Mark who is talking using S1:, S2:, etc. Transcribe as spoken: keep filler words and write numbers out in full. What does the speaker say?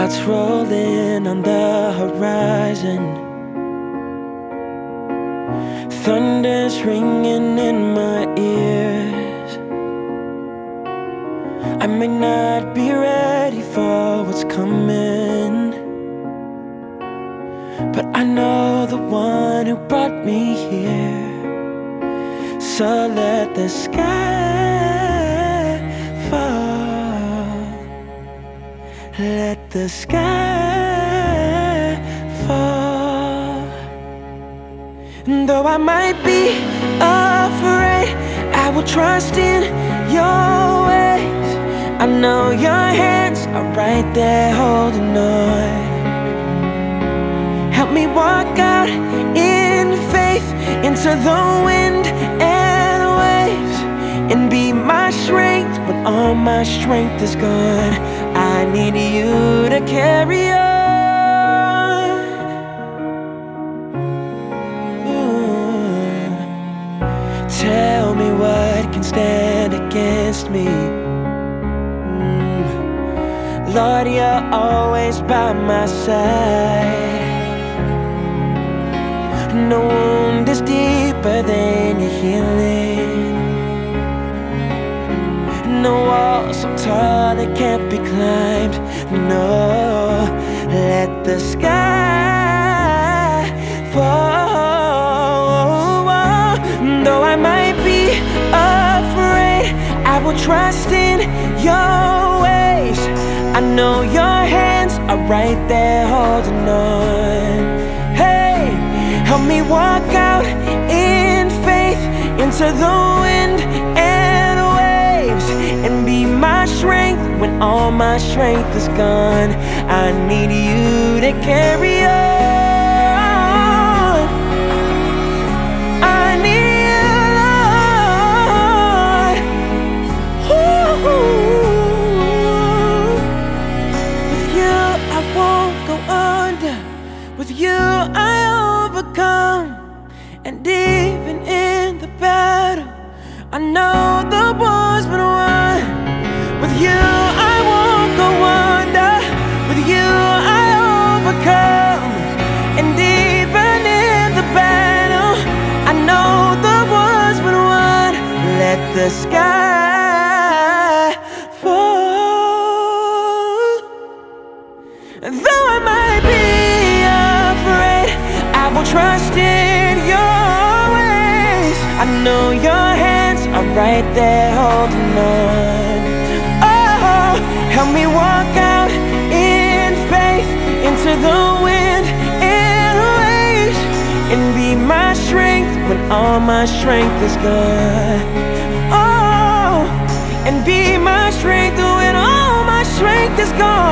S1: clouds rolling on the horizon, thunder's ringing in my ears. I may not be ready for what's coming, but I know the one who brought me here. So let the sky fall, let the sky fall. And though I might be afraid, I will trust in your ways. I know your hands are right there holding on. Help me walk out in faith into the wind and waves, and be my strength when all my strength is gone. I need you to carry on. Ooh. Tell me what can stand against me. mm. Lord, you're always by my side. No wound is deeper than your healing. No wall so tall it can't be climbed. No, let the sky fall. Though I might be afraid, I will trust in your ways. I know your hands are right there holding on. Hey, help me walk out in faith into the wind and waves, and be my strength when all my strength is gone. I need you to carry on. I need you, Lord. Ooh. With you I won't go under. With you I overcome. And even in the battle, I know the war's been won. With you I won't go under. With you I overcome. And even in the battle, I know the war's been won. Let the sky fall. Though I might be afraid, I will trust in your ways. I know your hands are right there holding on. Oh, help me walk out in faith into the wind and waves, and be my strength when all my strength is gone. Oh, and be my strength when all my strength is gone.